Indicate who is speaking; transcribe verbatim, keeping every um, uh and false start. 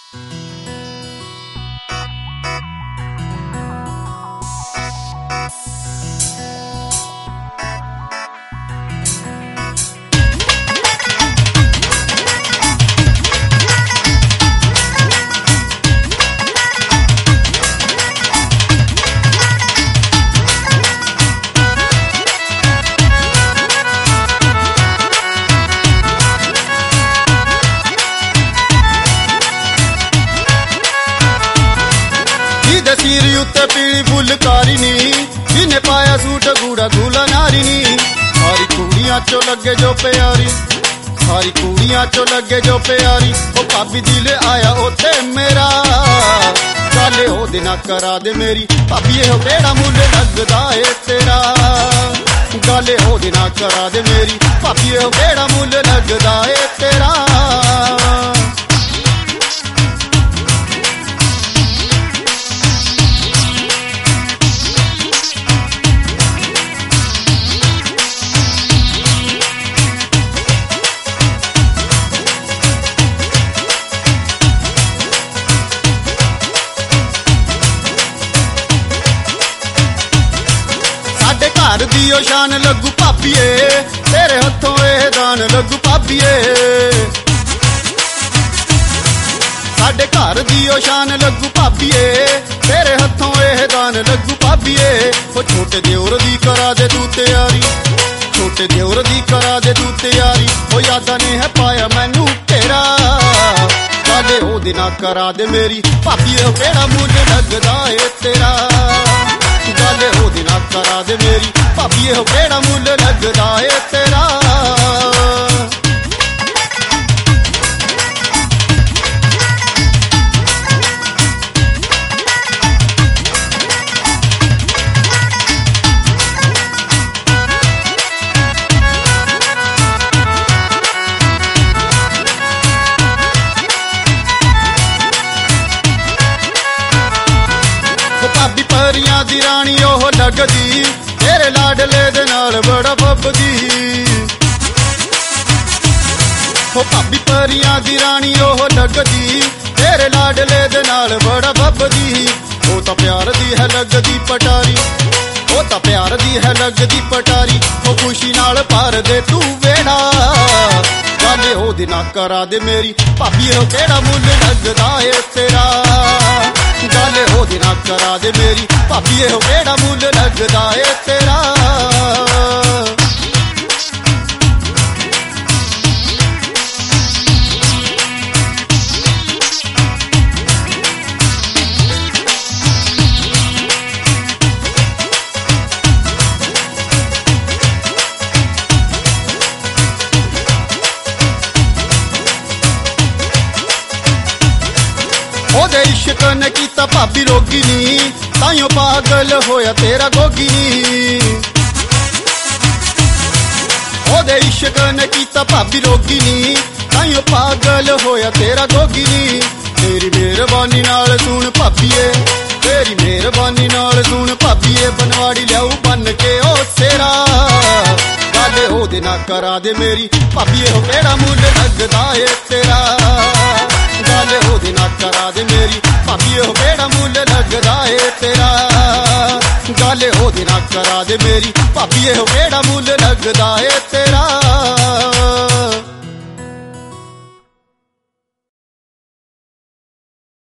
Speaker 1: सीरी उत्ते पीली फुलकारी नी जिन्हें पाया सूट गूड़ा दूल्हा नारी नी सारी कुड़ियां चो लगे जो प्यारी सारी कुड़ियां चो लगे जो प्यारी ओ भाभी दिल आया ओते मेरा गाले ओ दिना करा दे मेरी भाभी हो केड़ा मुल लगदा है तेरा गाले ओ दिना करा दे मेरी भाभी हो केड़ा मुल लगदा है तेरा घर दी ओ शान लगू भाभीए तेरे हथों एह दान लगू भाभीए साडे घर दी ओ शान लगू भाभीए तेरे हथों एह दान लगू भाभीए ओ छोटे देवर दी करा दे तू तैयारी छोटे देवर दी करा दे तू तैयारी ओ यादा ने है पाया मैनू तेरा गाले ओ दिना करा दे मेरी भाभीए ओ केड़ा मुल लगदा है तेरा गाले हो दिना करा दे मेरी भाभी हो केड़ा मुल लगदा है तेरा भाभी परियां दी रानी ओह लगदी तेरे लाडले दे नाल बड़ा फब्बदी ओ भाभी परियां दी रानी ओह लगदी तेरे लाडले दे नाल बड़ा फब्बदी ओ तां प्यार दी है लगदी पटारी ओ तां प्यार दी है लगदी पटारी ओ खुशी नाल भर दे तू वेड़ा गाले ओ दिना करा दे मेरी भाभी हो केड़ा मुल लगदा है तेरा गाले हो दिना करा दे मेरी भाभी हो केड़ा मुल लगदा है तेरा ओदे इश्क ने कीता भाभी रोगी नी ताइयों पागल होया तेरा गोगी नी ओदे इश्क ने कीता भाभी रोगी नी ताइयों पागल होया तेरा गोगी नी तेरी मेहरबानी नाल सुन भाभीए तेरी मेहरबानी नाल सुन भाभीए बनवाड़ी लियाऊ बन के ओ सेरा गाले ओ दिना करा दे मेरी भाभीए हो केड़ा मुल लगदा है तेरा गाले हो दिना करा दे मेरी भाभी हो केड़ा मुल लगदा है तेरा गाले हो दिना करा दे मेरी भाभी हो केड़ा मुल लगदा है तेरा।